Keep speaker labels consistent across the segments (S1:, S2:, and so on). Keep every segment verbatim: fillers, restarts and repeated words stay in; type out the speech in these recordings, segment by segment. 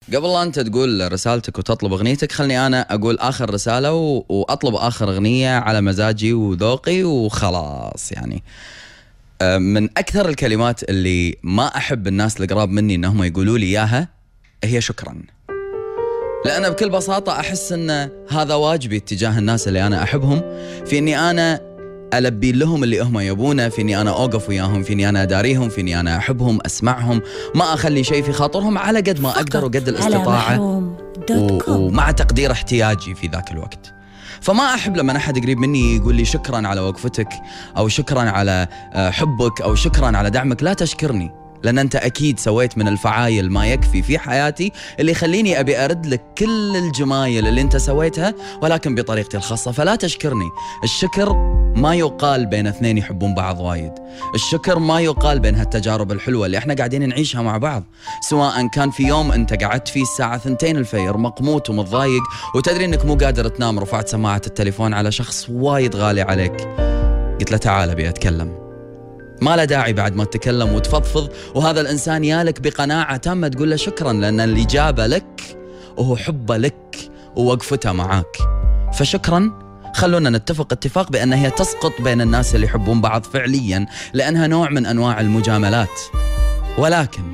S1: قبل لا أنت تقول رسالتك وتطلب أغنيتك، خلني أنا أقول آخر رسالة و... وأطلب آخر أغنية على مزاجي وذوقي وخلاص. يعني من أكثر الكلمات اللي ما أحب الناس القراب مني أنهم يقولوا لي إياها هي شكرا، لأن بكل بساطة أحس أن هذا واجبي اتجاه الناس اللي أنا أحبهم، في أني أنا ألبي لهم اللي هم يبونه، في أني أنا أوقف وياهم، في أني أنا أداريهم، في أني أنا أحبهم، أسمعهم، ما أخلي شيء في خاطرهم على قد ما أقدر وقد الاستطاعة و... ومع تقدير احتياجي في ذاك الوقت. فما أحب لما أحد قريب مني يقول لي شكرا على وقفتك أو شكرا على حبك أو شكرا على دعمك. لا تشكرني، لأن أنت أكيد سويت من الفعايل ما يكفي في حياتي اللي يخليني أبي أرد لك كل الجمايل اللي أنت سويتها، ولكن بطريقتي الخاصة. فلا تشكرني. الشكر ما يقال بين اثنين يحبون بعض وايد، الشكر ما يقال بين هالتجارب الحلوة اللي احنا قاعدين نعيشها مع بعض، سواء كان في يوم أنت قعدت فيه الساعة ثنتين الفجر مقموت ومتضايق وتدري أنك مو قادر تنام، رفعت سماعة التليفون على شخص وايد غالي عليك، قلت له تعال أبي أتكلم، ما له داعي بعد ما تتكلم وتفضفض وهذا الإنسان يالك بقناعة تامة تقول له شكرا، لأن اللي جابه لك وهو حبه لك ووقفته معاك. فشكرا خلونا نتفق اتفاق بأن هي تسقط بين الناس اللي يحبون بعض فعليا، لأنها نوع من أنواع المجاملات. ولكن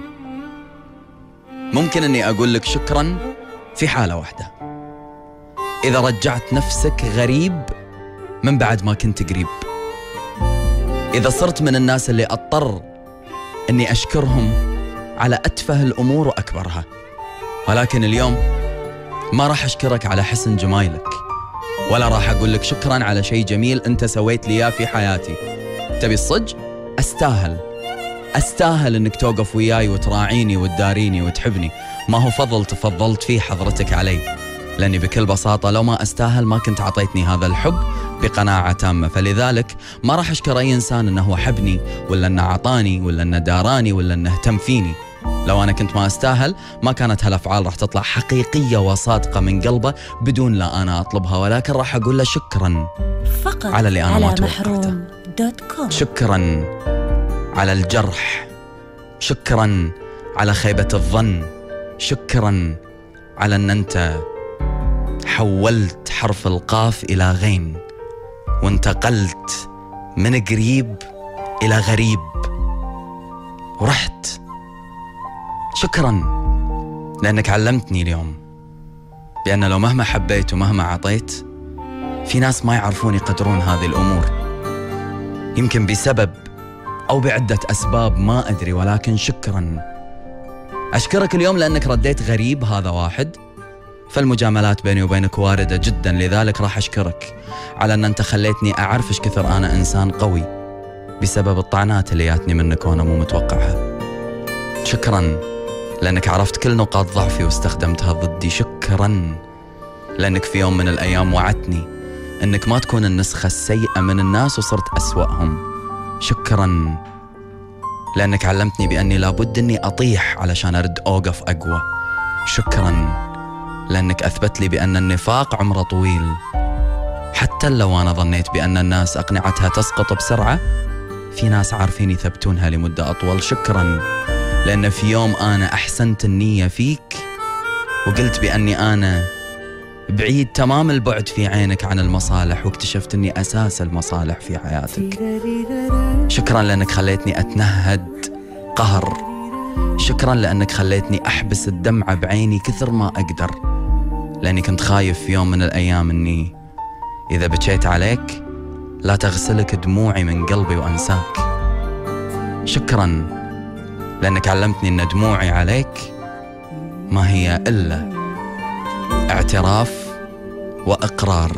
S1: ممكن أني أقول لك شكرا في حالة واحدة، إذا رجعت نفسك غريب من بعد ما كنت قريب، إذا صرت من الناس اللي أضطر أني أشكرهم على أتفه الأمور وأكبرها. ولكن اليوم ما راح أشكرك على حسن جمايلك، ولا راح أقول لك شكرا على شيء جميل أنت سويت لي في حياتي. تبي الصج؟ أستاهل أستاهل أنك توقف وياي وتراعيني وتداريني وتحبني، ما هو فضل تفضلت فيه حضرتك علي، لأني بكل بساطة لو ما أستاهل ما كنت عطيتني هذا الحب بقناعة تامة. فلذلك ما راح أشكر أي إنسان أنه حبني ولا أنه عطاني ولا أنه داراني ولا أنه اهتم فيني. لو أنا كنت ما أستاهل ما كانت هالأفعال راح تطلع حقيقية وصادقة من قلبه بدون لا أنا أطلبها، ولكن راح أقول له شكرا
S2: فقط
S1: على اللي أنا
S2: على
S1: ما توقعته، شكرا على الجرح، شكرا على خيبة الظن، شكرا على أن أنت حولت حرف القاف إلى غين وانتقلت من قريب إلى غريب ورحت. شكرا لأنك علمتني اليوم بأن لو مهما حبيت ومهما عطيت في ناس ما يعرفون يقدرون هذه الأمور، يمكن بسبب أو بعدة أسباب ما أدري، ولكن شكرا. أشكرك اليوم لأنك رديت غريب، هذا واحد. فالمجاملات بيني وبينك واردة جدا، لذلك راح أشكرك على أن أنت خليتني أعرف إيش كثر أنا إنسان قوي بسبب الطعنات اللي جاتني منك وأنا مو متوقعها. شكرا لأنك عرفت كل نقاط ضعفي واستخدمتها ضدي. شكرا لأنك في يوم من الأيام وعدتني أنك ما تكون النسخة السيئة من الناس وصرت أسوأهم. شكرا لأنك علمتني بأني لابد أني أطيح علشان أرد أوقف أقوى. شكرا لأنك أثبت لي بأن النفاق عمره طويل، حتى لو أنا ظنيت بأن الناس أقنعتها تسقط بسرعة، في ناس عارفين يثبتونها لمدة أطول. شكرا لأن في يوم أنا أحسنت النية فيك وقلت بأني أنا بعيد تمام البعد في عينك عن المصالح، واكتشفت أني أساس المصالح في حياتك. شكرا لأنك خليتني أتنهد قهر. شكرا لأنك خليتني أحبس الدمعة بعيني كثر ما أقدر، لأني كنت خايف في يوم من الأيام أني إذا بكيت عليك لا تغسلك دموعي من قلبي وأنساك. شكرا لأنك علمتني أن دموعي عليك ما هي إلا اعتراف وإقرار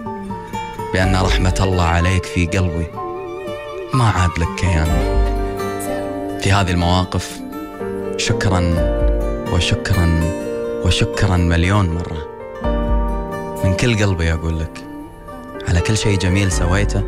S1: بأن رحمة الله عليك في قلبي ما عاد لك كيان. في هذه المواقف شكرا وشكرا وشكرا مليون مرة من كل قلبي أقول لك على كل شيء جميل سويته.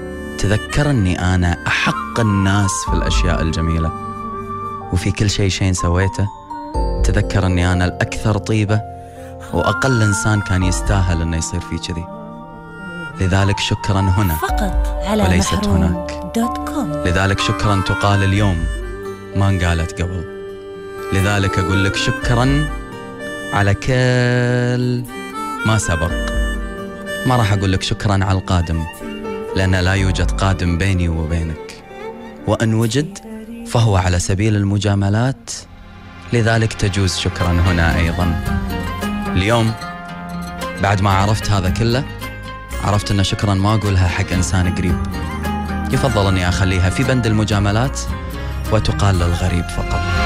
S1: تذكرني أنا أحق الناس في الأشياء الجميلة، وفي كل شيء شين سويته تذكر أني أنا الأكثر طيبة وأقل إنسان كان يستاهل أنه يصير فيه كذي. لذلك شكرا هنا
S2: فقط على
S1: وليست هناك. لذلك شكرا تقال اليوم ما انقالت قبل. لذلك أقول لك شكرا على كل ما سبق. ما راح أقول لك شكرا على القادم، لأن لا يوجد قادم بيني وبينك، وأن وجد فهو على سبيل المجاملات، لذلك تجوز شكرا هنا أيضا. اليوم بعد ما عرفت هذا كله، عرفت أن شكرا ما أقولها حق إنسان قريب، يفضل أني أخليها في بند المجاملات وتقال للغريب فقط.